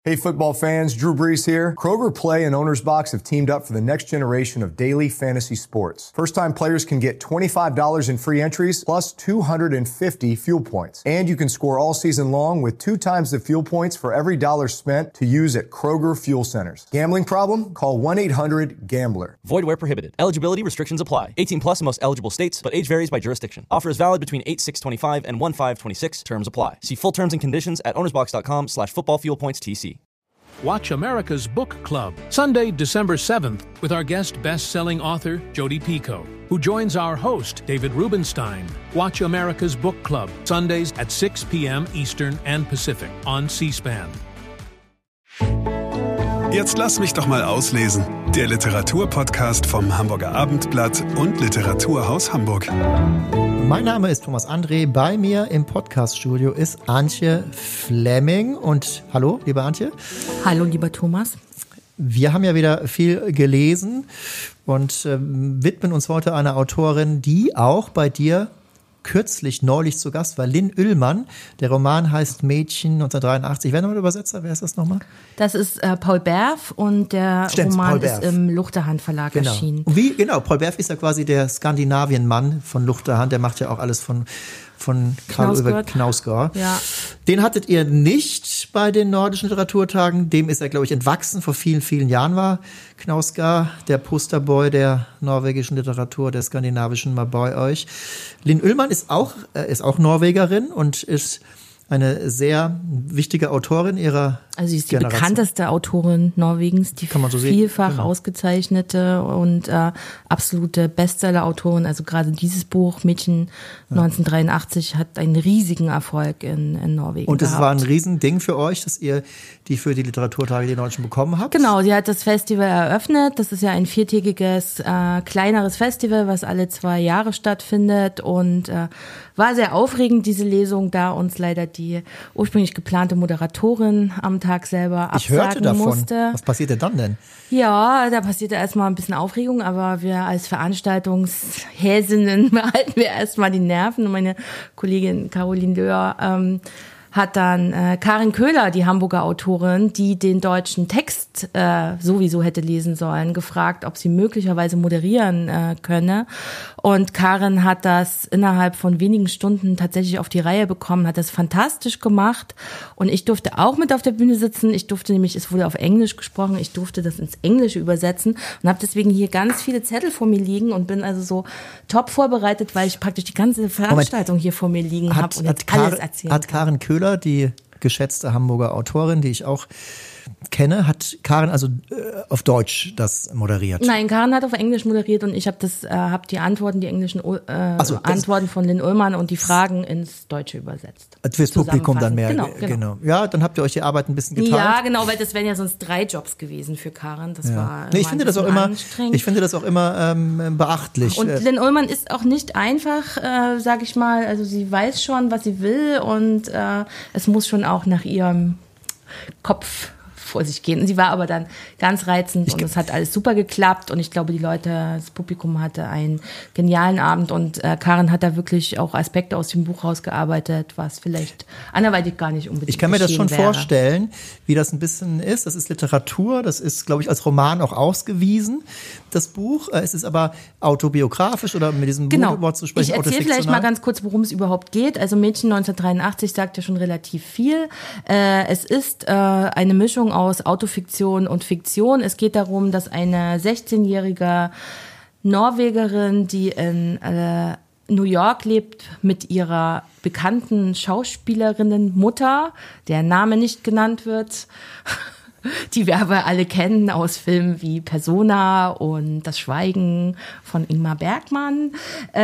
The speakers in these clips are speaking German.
Hey football fans, Drew Brees here. Kroger Play and Owner's Box have teamed up for the next generation of daily fantasy sports. First-time players can get $25 in free entries plus 250 fuel points. And you can score all season long with 2 times the fuel points for every dollar spent to use at Kroger Fuel Centers. Gambling problem? Call 1-800-GAMBLER. Void where prohibited. Eligibility restrictions apply. 18 plus in most eligible states, but age varies by jurisdiction. Offer is valid between 8/6/25 and 1/5/26. Terms apply. See full terms and conditions at ownersbox.com/footballfuelpointstc. Watch America's Book Club, Sunday, December 7th, with our guest best-selling author, Jodi Picoult, who joins our host, David Rubenstein. Watch America's Book Club, Sundays at 6 p.m. Eastern and Pacific on C-SPAN. Jetzt lass mich doch mal auslesen. Der Literaturpodcast vom Hamburger Abendblatt und Literaturhaus Hamburg. Mein Name ist Thomas André. Bei mir im Podcaststudio ist Antje Fleming. Und hallo, liebe Antje. Hallo, lieber Thomas. Wir haben ja wieder viel gelesen und widmen uns heute einer Autorin, die auch bei dir neulich zu Gast war, Lynn Ullmann. Der Roman heißt Mädchen 1983. Wer nochmal der Übersetzer? Wer ist das nochmal? Das ist Paul Berf und der Roman ist im Luchterhand Verlag erschienen. Paul Berf ist ja quasi der Skandinavien-Mann von Luchterhand. Der macht ja auch alles von Karl Knausgård. Ja. Den hattet ihr nicht bei den Nordischen Literaturtagen. Dem ist er, glaube ich, entwachsen. Vor vielen, vielen Jahren war Knausgård der Posterboy der norwegischen Literatur, der skandinavischen, mal bei euch. Lynn Ullmann ist auch Norwegerin und ist eine sehr wichtige Autorin ihrer Also sie ist die bekannteste Autorin Norwegens, die vielfach ausgezeichnete und absolute Bestseller-Autorin. Also gerade dieses Buch, Mädchen 1983, hat einen riesigen Erfolg in Norwegen Und es gehabt. war ein Riesending für euch, dass ihr die für die Literaturtage die Deutschen bekommen habt? Genau, sie hat das Festival eröffnet. Das ist ja ein 4-tägiges, kleineres Festival, was alle 2 Jahre stattfindet und war sehr aufregend, diese Lesung, da uns leider die ursprünglich geplante Moderatorin am Tag selber absagen musste. Ich hörte davon. Was passierte dann denn? Ja, da passierte erstmal ein bisschen Aufregung, aber wir als Veranstaltungshäsinnen behalten wir erstmal die Nerven. Und meine Kollegin Caroline Löhr hat dann Karin Köhler, die Hamburger Autorin, die den deutschen Text sowieso hätte lesen sollen, gefragt, ob sie möglicherweise moderieren könne. Und Karin hat das innerhalb von wenigen Stunden tatsächlich auf die Reihe bekommen, hat das fantastisch gemacht. Und ich durfte auch mit auf der Bühne sitzen. Ich durfte nämlich, es wurde auf Englisch gesprochen, ich durfte das ins Englische übersetzen und habe deswegen hier ganz viele Zettel vor mir liegen und bin also so top vorbereitet, weil ich praktisch die ganze Veranstaltung hier vor mir liegen habe und jetzt alles erzählen Hat Karin Köhler, die geschätzte Hamburger Autorin, die ich auch kenne, hat Karin also auf Deutsch das moderiert? Nein, Karin hat auf Englisch moderiert und ich habe die Antworten, die englischen Antworten von Lynn Ullmann und die Fragen ins Deutsche übersetzt. Fürs Publikum dann mehr. Genau. Ja, dann habt ihr euch die Arbeit ein bisschen geteilt. Ja, genau, weil das wären ja sonst 3 Jobs gewesen für Karin. Das war ich finde das auch immer beachtlich. Und Lynn Ullmann ist auch nicht einfach, sag ich mal, also sie weiß schon, was sie will und es muss schon auch nach ihrem Kopf vor sich gehen. Und sie war aber dann ganz reizend und es hat alles super geklappt und ich glaube, das Publikum hatte einen genialen Abend und Karin hat da wirklich auch Aspekte aus dem Buch rausgearbeitet, was vielleicht anderweitig gar nicht unbedingt Ich kann mir das schon wäre. Vorstellen, wie das ein bisschen ist. Das ist Literatur, das ist, glaube ich, als Roman auch ausgewiesen, das Buch. Es ist aber autobiografisch oder mit diesem Wort zu sprechen, ich erzähle vielleicht mal ganz kurz, worum es überhaupt geht. Also Mädchen 1983 sagt ja schon relativ viel. Es ist eine Mischung aus Autofiktion und Fiktion. Es geht darum, dass eine 16-jährige Norwegerin, die in New York lebt, mit ihrer bekannten Schauspielerinnenmutter, deren Name nicht genannt wird, die wir aber alle kennen aus Filmen wie Persona und Das Schweigen von Ingmar Bergman,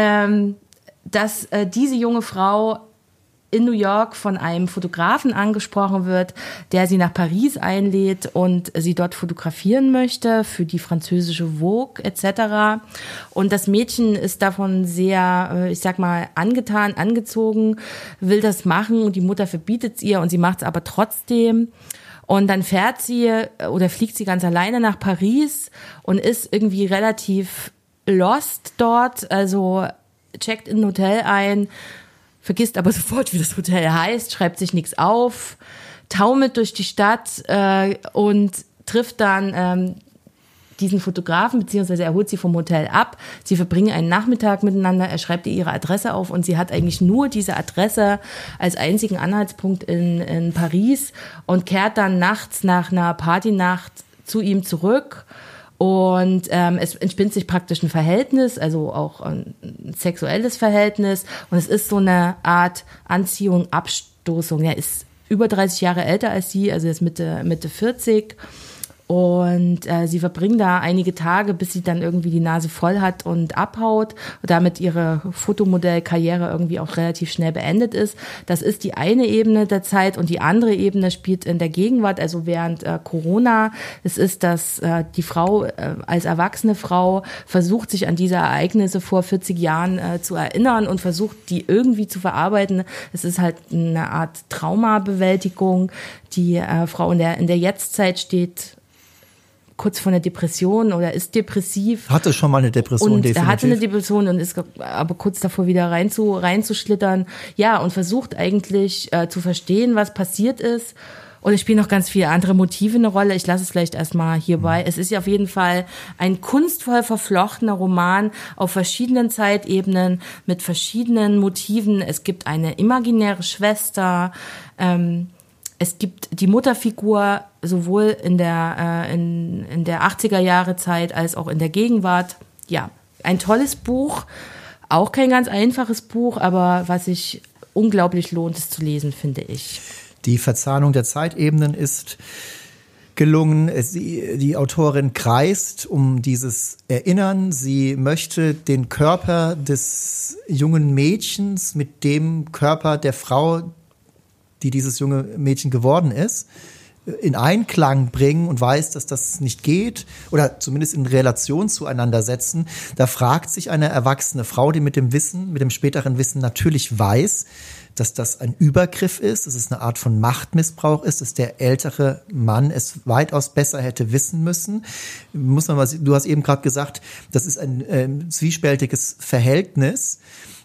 dass diese junge Frau in New York von einem Fotografen angesprochen wird, der sie nach Paris einlädt und sie dort fotografieren möchte für die französische Vogue etc. Und das Mädchen ist davon sehr, ich sag mal, angezogen, will das machen und die Mutter verbietet es ihr und sie macht es aber trotzdem. Und dann fliegt sie ganz alleine nach Paris und ist irgendwie relativ lost dort, also checkt in ein Hotel ein, vergisst aber sofort, wie das Hotel heißt, schreibt sich nichts auf, taumelt durch die Stadt und trifft dann diesen Fotografen, beziehungsweise er holt sie vom Hotel ab. Sie verbringen einen Nachmittag miteinander, er schreibt ihr ihre Adresse auf und sie hat eigentlich nur diese Adresse als einzigen Anhaltspunkt in Paris und kehrt dann nachts nach einer Partynacht zu ihm zurück. Und es entspinnt sich praktisch ein Verhältnis, also auch ein sexuelles Verhältnis. Und es ist so eine Art Anziehung, Abstoßung. Er ist über 30 Jahre älter als sie, also er ist Mitte 40. Und sie verbringen da einige Tage, bis sie dann irgendwie die Nase voll hat und abhaut und damit ihre Fotomodellkarriere irgendwie auch relativ schnell beendet ist. Das ist die eine Ebene der Zeit und die andere Ebene spielt in der Gegenwart, also während Corona. Es ist, dass die Frau als erwachsene Frau versucht, sich an diese Ereignisse vor 40 Jahren zu erinnern und versucht, die irgendwie zu verarbeiten. Es ist halt eine Art Traumabewältigung. Die Frau in der Jetztzeit steht kurz vor einer Depression oder ist depressiv. Hatte schon mal eine Depression, und definitiv. Er hatte eine Depression und ist aber kurz davor wieder reinzuschlittern. Ja, und versucht eigentlich zu verstehen, was passiert ist. Und es spielen noch ganz viele andere Motive eine Rolle. Ich lasse es vielleicht erstmal hierbei. Es ist ja auf jeden Fall ein kunstvoll verflochtener Roman auf verschiedenen Zeitebenen mit verschiedenen Motiven. Es gibt eine imaginäre Schwester, es gibt die Mutterfigur sowohl in der 80er Jahre Zeit als auch in der Gegenwart. Ja, ein tolles Buch, auch kein ganz einfaches Buch, aber was sich unglaublich lohnt, es zu lesen, finde ich. Die Verzahnung der Zeitebenen ist gelungen. Die Autorin kreist um dieses Erinnern. Sie möchte den Körper des jungen Mädchens mit dem Körper der Frau, die dieses junge Mädchen geworden ist, in Einklang bringen und weiß, dass das nicht geht oder zumindest in Relation zueinander setzen. Da fragt sich eine erwachsene Frau, die mit dem späteren Wissen natürlich weiß, dass das ein Übergriff ist, dass es eine Art von Machtmissbrauch ist, dass der ältere Mann es weitaus besser hätte wissen müssen. Du hast eben gerade gesagt, das ist ein zwiespältiges Verhältnis.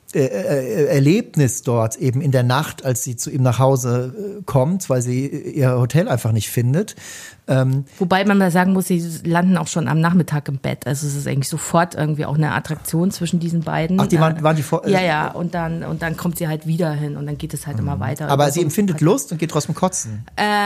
Erlebnis dort eben in der Nacht, als sie zu ihm nach Hause kommt, weil sie ihr Hotel einfach nicht findet. Wobei man mal sagen muss, sie landen auch schon am Nachmittag im Bett. Also es ist eigentlich sofort irgendwie auch eine Attraktion zwischen diesen beiden. Ach, die waren die vor? Ja, und dann kommt sie halt wieder hin und dann geht es halt immer weiter. Aber sie empfindet Lust und geht trotzdem kotzen.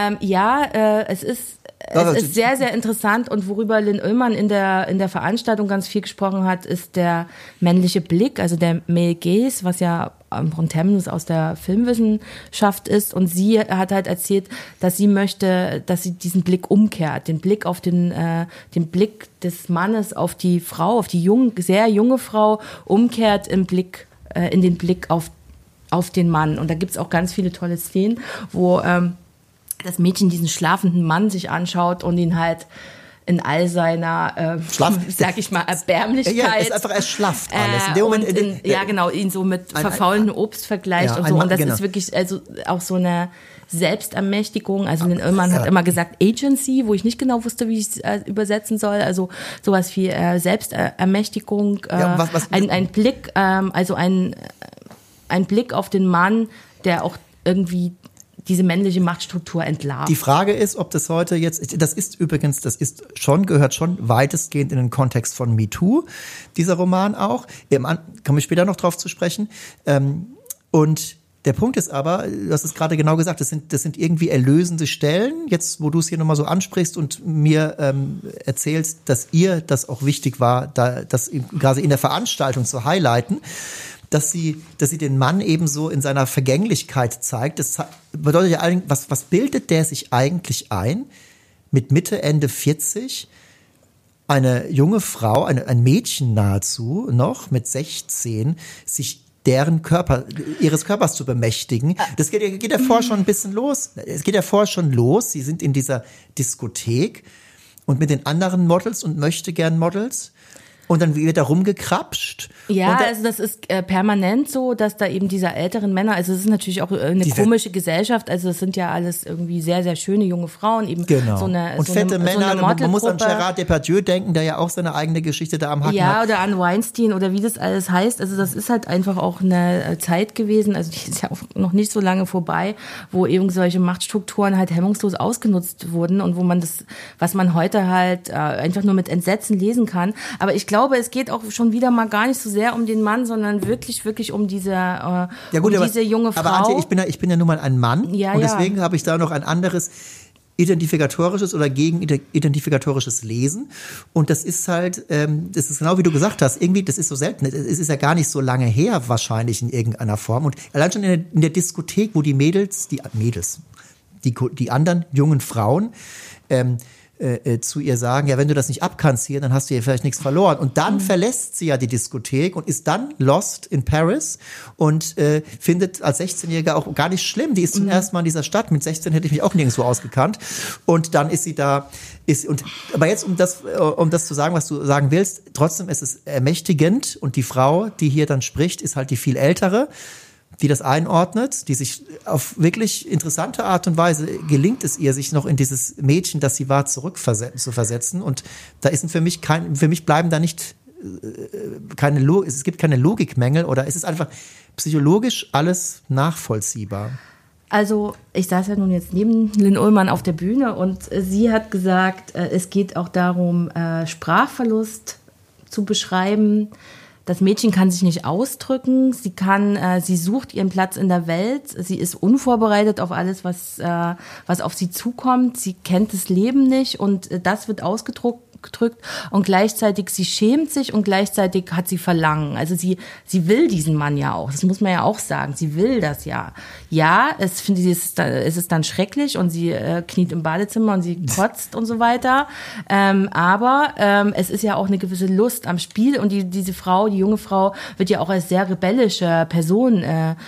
Es ist sehr, sehr interessant und worüber Lynn Ullmann in der Veranstaltung ganz viel gesprochen hat, ist der männliche Blick, also der Male Gaze, was ja ein Terminus aus der Filmwissenschaft ist. Und sie hat halt erzählt, dass sie möchte, dass sie diesen Blick umkehrt, den Blick auf den Blick des Mannes auf die Frau, auf die sehr junge Frau umkehrt in den Blick auf den Mann. Und da gibt's auch ganz viele tolle Szenen, wo das Mädchen diesen schlafenden Mann sich anschaut und ihn halt in all seiner, sag ich mal, Erbärmlichkeit. Ja, es schlafft alles. In dem Moment, ihn so mit verfaulendem Obst vergleicht und so. Und das ist wirklich also auch so eine Selbstermächtigung. Also Lynn Ullmann hat immer gesagt Agency, wo ich nicht genau wusste, wie ich es übersetzen soll. Also sowas wie Selbstermächtigung, ein Blick, ein Blick auf den Mann, der auch irgendwie diese männliche Machtstruktur entlarvt. Die Frage ist, ob das heute gehört schon weitestgehend in den Kontext von MeToo, dieser Roman auch. Komme ich später noch drauf zu sprechen. Und der Punkt ist aber, du hast es gerade genau gesagt, das sind irgendwie erlösende Stellen. Jetzt, wo du es hier nochmal so ansprichst und mir erzählst, dass ihr das auch wichtig war, das gerade in der Veranstaltung zu highlighten, dass sie den Mann eben so in seiner Vergänglichkeit zeigt. Das bedeutet ja eigentlich, was bildet der sich eigentlich ein, mit Mitte, Ende 40, eine junge Frau, ein Mädchen nahezu noch mit 16, sich ihres Körpers zu bemächtigen. Das geht ja vorher schon ein bisschen los. Es geht ja vorher schon los. Sie sind in dieser Diskothek und mit den anderen Models und Möchtegern-Models. und dann wird da rumgekrapscht. Ja, also das ist permanent so, dass da eben diese älteren Männer, also es ist natürlich auch eine komische Gesellschaft, also es sind ja alles irgendwie sehr, sehr schöne junge Frauen, eben genau. und fette Männer, man muss an Gerard Depardieu denken, der ja auch seine eigene Geschichte da am Hacken hat. Ja, oder an Weinstein oder wie das alles heißt, also das ist halt einfach auch eine Zeit gewesen, also die ist ja auch noch nicht so lange vorbei, wo eben solche Machtstrukturen halt hemmungslos ausgenutzt wurden und wo man das, was man heute halt einfach nur mit Entsetzen lesen kann, aber ich glaube, es geht auch schon wieder mal gar nicht so sehr um den Mann, sondern wirklich um diese, diese junge Frau. Aber Antje, ich bin ja nun mal ein Mann und deswegen habe ich da noch ein anderes identifikatorisches oder gegenidentifikatorisches Lesen und das ist halt, das ist genau wie du gesagt hast, irgendwie, das ist so selten, es ist ja gar nicht so lange her wahrscheinlich in irgendeiner Form und allein schon in der Diskothek, wo die anderen jungen Frauen zu ihr sagen, ja, wenn du das nicht abkannst hier, dann hast du hier vielleicht nichts verloren. Und dann verlässt sie ja die Diskothek und ist dann lost in Paris und findet als 16-Jährige auch gar nicht schlimm. Die ist zum ersten Mal in dieser Stadt. Mit 16 hätte ich mich auch nirgendwo ausgekannt. Und dann ist sie da, aber jetzt, um das zu sagen, was du sagen willst, trotzdem ist es ermächtigend und die Frau, die hier dann spricht, ist halt die viel ältere, die das einordnet, die sich auf wirklich interessante Art und Weise gelingt es ihr, sich noch in dieses Mädchen, das sie war, zu versetzen. Und da ist für mich bleiben da nicht es gibt keine Logikmängel oder es ist einfach psychologisch alles nachvollziehbar. Also ich saß ja nun jetzt neben Lynn Ullmann auf der Bühne und sie hat gesagt, es geht auch darum, Sprachverlust zu beschreiben. Das Mädchen kann sich nicht ausdrücken, sie sucht ihren Platz in der Welt, sie ist unvorbereitet auf alles, was auf sie zukommt, sie kennt das Leben nicht und das wird ausgedrückt und gleichzeitig sie schämt sich und gleichzeitig hat sie Verlangen. Also sie will diesen Mann ja auch, das muss man ja auch sagen, sie will das ja. Ja, es ist dann schrecklich und sie kniet im Badezimmer und sie kotzt und so weiter, aber es ist ja auch eine gewisse Lust am Spiel und diese Frau, die junge Frau, wird ja auch als sehr rebellische Person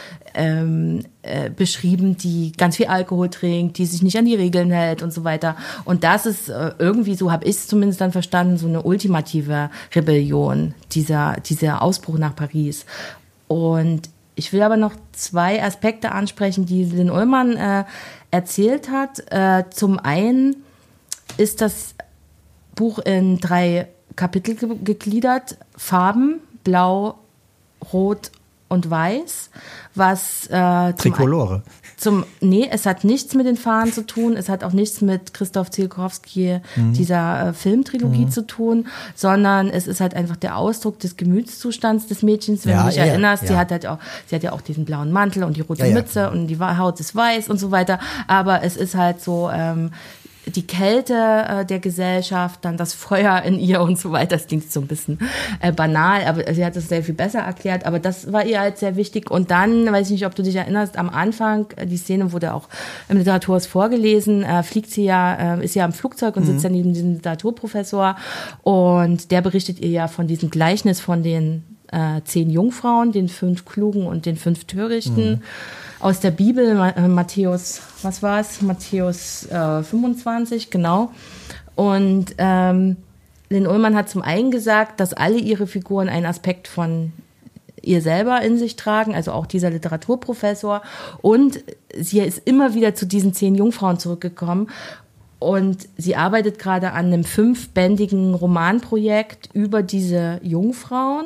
beschrieben, die ganz viel Alkohol trinkt, die sich nicht an die Regeln hält und so weiter. Und das ist irgendwie, so habe ich es zumindest dann verstanden, so eine ultimative Rebellion, dieser Ausbruch nach Paris. Und ich will aber noch 2 Aspekte ansprechen, die Lynn Ullmann erzählt hat. Zum einen ist das Buch in 3 Kapitel gegliedert, Farben, Blau, Rot und Weiß, was Trikolore. Es hat nichts mit den Fahnen zu tun, es hat auch nichts mit Christoph Tsiolkovsky, dieser Filmtrilogie zu tun, sondern es ist halt einfach der Ausdruck des Gemütszustands des Mädchens, wenn du dich erinnerst, sie hat ja auch diesen blauen Mantel und die rote Mütze und die Haut ist weiß und so weiter, aber es ist halt so die Kälte der Gesellschaft, dann das Feuer in ihr und so weiter. Das klingt so ein bisschen banal, aber sie hat es sehr viel besser erklärt. Aber das war ihr halt sehr wichtig. Und dann, weiß ich nicht, ob du dich erinnerst, am Anfang, die Szene wurde auch im Literaturhaus vorgelesen, ist ja im Flugzeug und sitzt ja neben diesem Literaturprofessor. Und der berichtet ihr ja von diesem Gleichnis von den 10 Jungfrauen, den 5 Klugen und den 5 Törichten. Aus der Bibel, Matthäus, was war es? Matthäus 25, genau. Und Lynn Ullmann hat zum einen gesagt, dass alle ihre Figuren einen Aspekt von ihr selber in sich tragen, also auch dieser Literaturprofessor. Und sie ist immer wieder zu diesen 10 Jungfrauen zurückgekommen. Und sie arbeitet gerade an einem 5-bändigen Romanprojekt über diese Jungfrauen,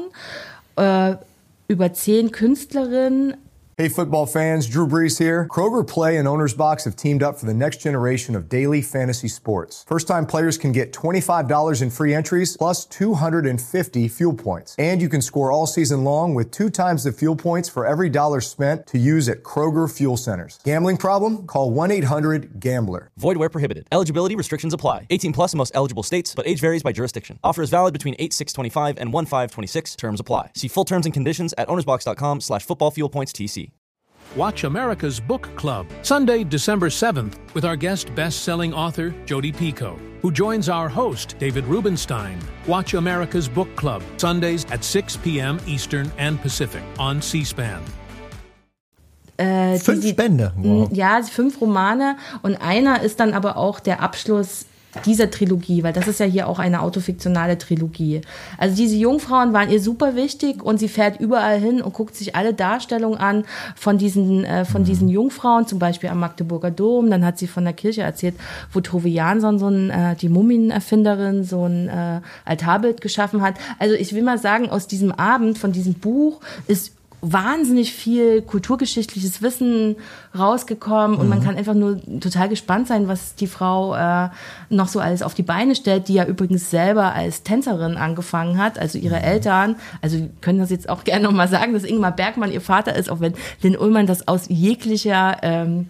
über 10 Künstlerinnen. Hey football fans, Drew Brees here. Kroger Play and Owner's Box have teamed up for the next generation of daily fantasy sports. First-time players can get $25 in free entries plus 250 fuel points. And you can score all season long with 2 times the fuel points for every dollar spent to use at Kroger Fuel Centers. Gambling problem? Call 1-800-GAMBLER. Void where prohibited. Eligibility restrictions apply. 18 plus in most eligible states, but age varies by jurisdiction. Offer is valid between 8/6/25 and 1/5/26. Terms apply. See full terms and conditions at ownersbox.com/footballfuelpointstc. Watch America's Book Club, Sunday, December 7th, with our guest best-selling author, Jodi Picoult, who joins our host, David Rubenstein. Watch America's Book Club, Sundays at 6 p.m. Eastern and Pacific on C-SPAN. 5 Bände. Wow. Ja, 5 Romane und einer ist dann aber auch der Abschluss dieser Trilogie, weil das ist ja hier auch eine autofiktionale Trilogie. Also diese Jungfrauen waren ihr super wichtig und sie fährt überall hin und guckt sich alle Darstellungen an von diesen Jungfrauen, zum Beispiel am Magdeburger Dom. Dann hat sie von der Kirche erzählt, wo Tove Jansson die Mumienerfinderin, so ein Altarbild geschaffen hat. Also ich will mal sagen, aus diesem Abend, von diesem Buch ist wahnsinnig viel kulturgeschichtliches Wissen rausgekommen und man kann einfach nur total gespannt sein, was die Frau noch so alles auf die Beine stellt, die ja übrigens selber als Tänzerin angefangen hat, also ihre Eltern, also wir können das jetzt auch gerne nochmal sagen, dass Ingmar Bergman ihr Vater ist, auch wenn Lynn Ullmann das aus jeglichen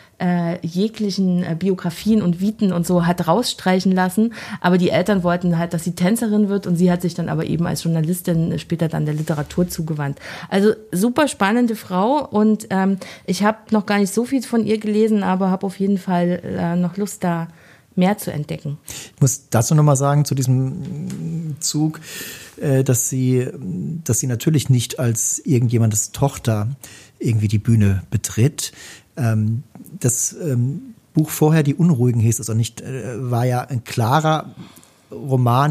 Biografien und Viten und so hat rausstreichen lassen, aber die Eltern wollten halt, dass sie Tänzerin wird und sie hat sich dann aber eben als Journalistin später dann der Literatur zugewandt. Also super spannende Frau und ich habe noch gar nicht so viel von ihr gelesen, aber habe auf jeden Fall noch Lust, da mehr zu entdecken. Ich muss dazu nochmal sagen, zu diesem Zug, dass sie natürlich nicht als irgendjemandes Tochter irgendwie die Bühne betritt. Das Buch vorher, Die Unruhigen hieß es, und nicht, war ja ein klarer Roman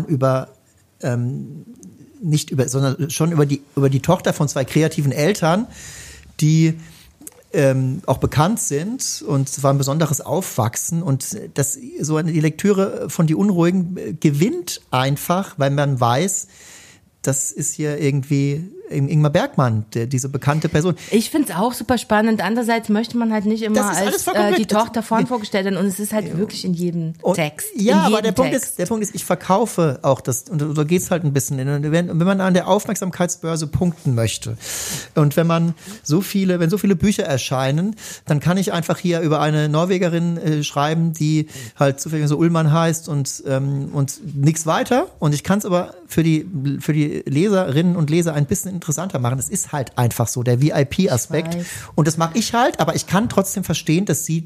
sondern schon über die Tochter von zwei kreativen Eltern, die auch bekannt sind, und es war ein besonderes Aufwachsen, und die Lektüre von Die Unruhigen gewinnt einfach, weil man weiß, das ist hier irgendwie Ingmar Bergman, diese bekannte Person. Ich finde es auch super spannend. Andererseits möchte man halt nicht immer als die Tochter vorgestellt werden, und es ist halt wirklich in jedem Text. Ja, aber der Punkt ist, ich verkaufe auch das, und so geht's halt ein bisschen. Wenn man an der Aufmerksamkeitsbörse punkten möchte und wenn so viele Bücher erscheinen, dann kann ich einfach hier über eine Norwegerin schreiben, die halt zufällig so Ullmann heißt und nichts weiter, und ich kann es aber für die Leserinnen und Leser ein bisschen interessanter machen. Es ist halt einfach so, der VIP-Aspekt. Und das mache ich halt, aber ich kann trotzdem verstehen,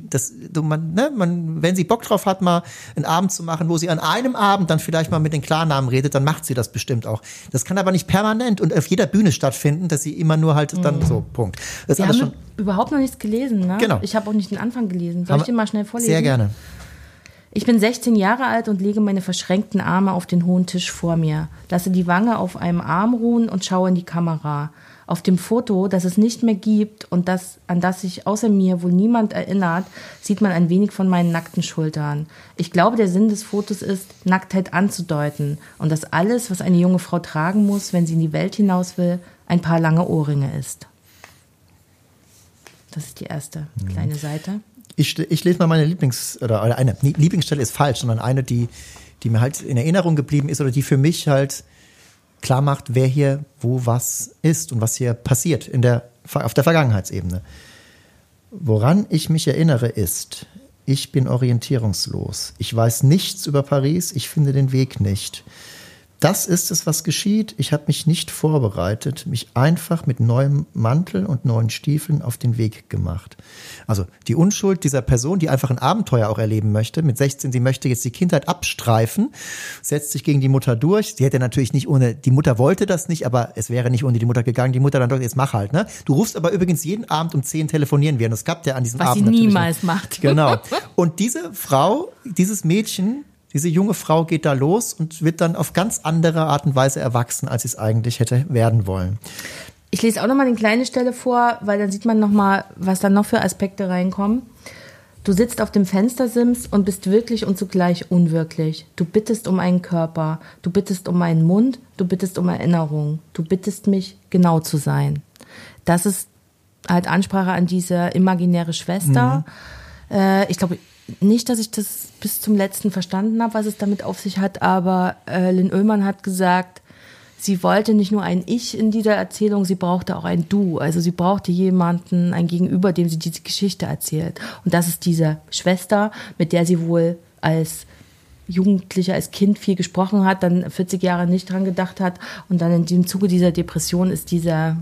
wenn sie Bock drauf hat, mal einen Abend zu machen, wo sie an einem Abend dann vielleicht mal mit den Klarnamen redet, dann macht sie das bestimmt auch. Das kann aber nicht permanent und auf jeder Bühne stattfinden, dass sie immer nur halt dann so, Punkt. Das wir haben schon überhaupt noch nichts gelesen, ne? Genau. Ich habe auch nicht den Anfang gelesen. Soll ich den mal schnell vorlesen? Sehr gerne. Ich bin 16 Jahre alt und lege meine verschränkten Arme auf den hohen Tisch vor mir, lasse die Wange auf einem Arm ruhen und schaue in die Kamera. Auf dem Foto, das es nicht mehr gibt und an das sich außer mir wohl niemand erinnert, sieht man ein wenig von meinen nackten Schultern. Ich glaube, der Sinn des Fotos ist, Nacktheit anzudeuten und dass alles, was eine junge Frau tragen muss, wenn sie in die Welt hinaus will, ein paar lange Ohrringe ist. Das ist die erste kleine Seite. Ich lese mal meine Lieblingsstelle ist falsch, sondern eine, die mir halt in Erinnerung geblieben ist oder die für mich halt klar macht, wer hier wo was ist und was hier passiert auf der Vergangenheitsebene. Woran ich mich erinnere ist, ich bin orientierungslos. Ich weiß nichts über Paris, ich finde den Weg nicht. Das ist es, was geschieht. Ich habe mich nicht vorbereitet, mich einfach mit neuem Mantel und neuen Stiefeln auf den Weg gemacht. Also die Unschuld dieser Person, die einfach ein Abenteuer auch erleben möchte. Mit 16, sie möchte jetzt die Kindheit abstreifen, setzt sich gegen die Mutter durch. Sie hätte natürlich nicht die Mutter wollte das nicht, aber es wäre nicht ohne die Mutter gegangen. Die Mutter dann doch, jetzt mach halt, ne? Du rufst aber übrigens jeden Abend um 10 telefonieren wir. Und das klappt ja an diesem Abend natürlich. Was sie niemals macht. Genau. Und diese Frau, dieses Mädchen, diese junge Frau geht da los und wird dann auf ganz andere Art und Weise erwachsen, als sie es eigentlich hätte werden wollen. Ich lese auch nochmal eine kleine Stelle vor, weil dann sieht man nochmal, was dann noch für Aspekte reinkommen. Du sitzt auf dem Fenstersims und bist wirklich und zugleich unwirklich. Du bittest um einen Körper, du bittest um einen Mund, du bittest um Erinnerung. Du bittest mich, genau zu sein. Das ist halt Ansprache an diese imaginäre Schwester. Ich glaube nicht, dass ich das bis zum letzten verstanden habe, was es damit auf sich hat, aber Lynn Ullmann hat gesagt, sie wollte nicht nur ein Ich in dieser Erzählung, sie brauchte auch ein Du. Also sie brauchte jemanden, ein Gegenüber, dem sie diese Geschichte erzählt. Und das ist diese Schwester, mit der sie wohl als Jugendliche, als Kind viel gesprochen hat, dann 40 Jahre nicht dran gedacht hat und dann in dem Zuge dieser Depression ist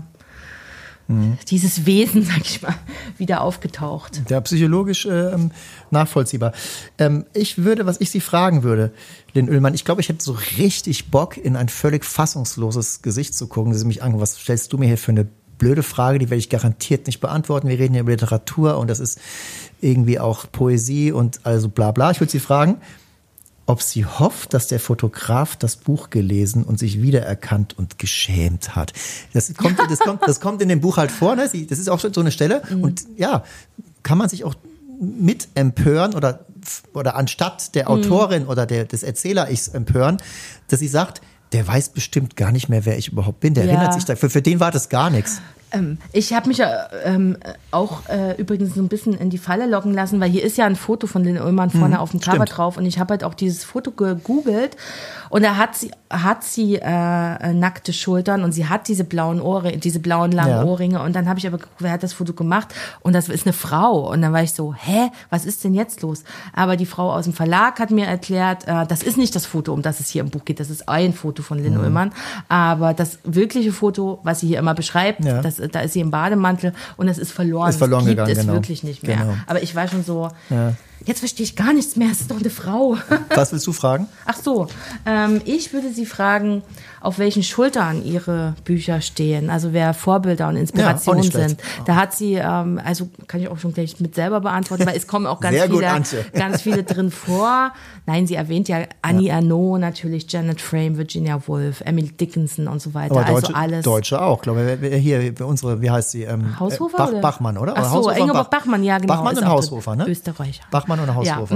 dieses Wesen, sag ich mal, wieder aufgetaucht. Ja, psychologisch nachvollziehbar. Was ich Sie fragen würde, Lynn Ullmann, ich glaube, ich hätte so richtig Bock, in ein völlig fassungsloses Gesicht zu gucken, dass Sie mich angucken, was stellst du mir hier für eine blöde Frage, die werde ich garantiert nicht beantworten. Wir reden hier über Literatur und das ist irgendwie auch Poesie und also bla bla. Ich würde Sie fragen, ob sie hofft, dass der Fotograf das Buch gelesen und sich wiedererkannt und geschämt hat. Das kommt in dem Buch halt vor, ne? Das ist auch schon so eine Stelle. Und ja, kann man sich auch mit empören oder anstatt der Autorin oder des Erzählers empören, dass sie sagt, der weiß bestimmt gar nicht mehr, wer ich überhaupt bin. Der erinnert sich da. Für den war das gar nichts. Ich habe mich auch übrigens so ein bisschen in die Falle locken lassen, weil hier ist ja ein Foto von Lynn Ullmann vorne auf dem Cover drauf und ich habe halt auch dieses Foto gegoogelt und da hat sie nackte Schultern und sie hat diese blauen langen Ohrringe und dann habe ich aber geguckt, wer hat das Foto gemacht und das ist eine Frau und dann war ich so, was ist denn jetzt los? Aber die Frau aus dem Verlag hat mir erklärt, das ist nicht das Foto, um das es hier im Buch geht, das ist ein Foto von Lynn Ullmann, aber das wirkliche Foto, was sie hier immer beschreibt, da ist sie im Bademantel und es ist verloren. Ist verloren gegangen, genau. Es wirklich nicht mehr. Genau. Aber ich war schon so, jetzt verstehe ich gar nichts mehr, es ist doch eine Frau. Was willst du fragen? Ach so, ich würde sie fragen, auf welchen Schultern ihre Bücher stehen, also wer Vorbilder und Inspirationen sind. Da hat sie, also kann ich auch schon gleich mit selber beantworten, weil es kommen auch ganz viele drin vor. Nein, sie erwähnt ja Annie Ernaux natürlich, Janet Frame, Virginia Woolf, Emily Dickinson und so weiter. Aber also alles. Deutsche auch, glaube ich. Hier, unsere, wie heißt sie? Haushofer? Bachmann, oder? Ach so, Ingeborg Bachmann, ja genau. Bachmann und Haushofer, ne? Österreicher. Bachmann und Haushofer.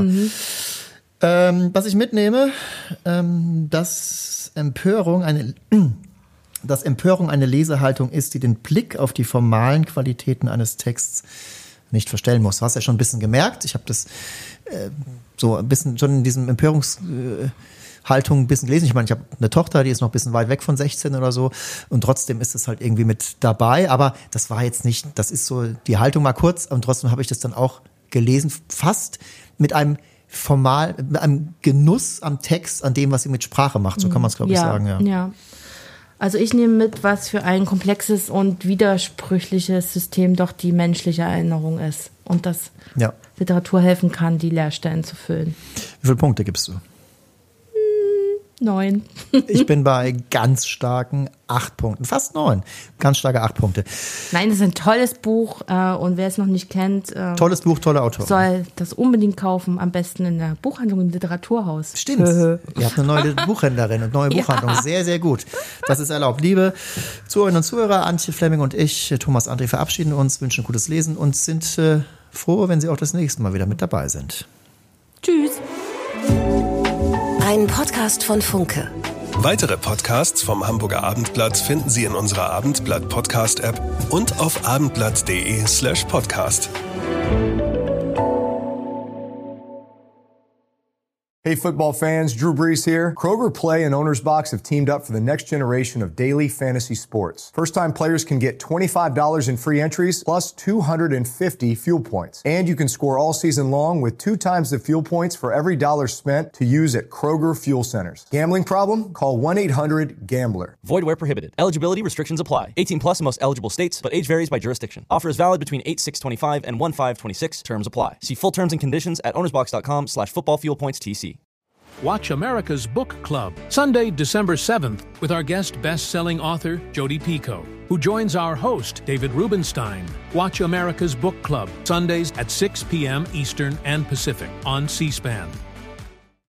Was ich mitnehme, dass Empörung eine Lesehaltung ist, die den Blick auf die formalen Qualitäten eines Texts nicht verstellen muss. Du hast ja schon ein bisschen gemerkt. Ich habe das so ein bisschen schon in diesem Empörungshaltung ein bisschen gelesen. Ich meine, ich habe eine Tochter, die ist noch ein bisschen weit weg von 16 oder so und trotzdem ist es halt irgendwie mit dabei. Aber das war jetzt nicht, das ist so die Haltung mal kurz und trotzdem habe ich das dann auch gelesen, fast mit einem Genuss am Text, an dem, was sie mit Sprache macht. So kann man es, glaube ich, sagen. Ja. Also ich nehme mit, was für ein komplexes und widersprüchliches System doch die menschliche Erinnerung ist. Und dass Literatur helfen kann, die Leerstellen zu füllen. Wie viele Punkte gibst du? 9. Ich bin bei ganz starken 8 Punkten. Fast 9. Ganz starke 8 Punkte. Nein, das ist ein tolles Buch und wer es noch nicht kennt, tolles Buch, tolle Autorin. Soll das unbedingt kaufen, am besten in der Buchhandlung im Literaturhaus. Stimmt. Ihr habt eine neue Buchhändlerin und neue Buchhandlung. Sehr, sehr gut. Das ist erlaubt. Liebe Zuhörerinnen und Zuhörer, Antje Fleming und ich, Thomas André, verabschieden uns, wünschen gutes Lesen und sind froh, wenn Sie auch das nächste Mal wieder mit dabei sind. Tschüss. Ein Podcast von Funke. Weitere Podcasts vom Hamburger Abendblatt finden Sie in unserer Abendblatt-Podcast-App und auf abendblatt.de/podcast. Hey football fans, Drew Brees here. Kroger Play and Owner's Box have teamed up for the next generation of daily fantasy sports. First-time players can get $25 in free entries plus 250 fuel points. And you can score all season long with 2 times the fuel points for every dollar spent to use at Kroger Fuel Centers. Gambling problem? Call 1-800-GAMBLER. Void where prohibited. Eligibility restrictions apply. 18 plus in most eligible states, but age varies by jurisdiction. Offer is valid between 8/6/25 and 1/5/26. Terms apply. See full terms and conditions at ownersbox.com/footballfuelpoints-TC. Watch America's Book Club, Sunday, December 7th, with our guest best-selling author, Jodi Picoult, who joins our host, David Rubenstein. Watch America's Book Club, Sundays at 6 p.m. Eastern and Pacific on C-SPAN.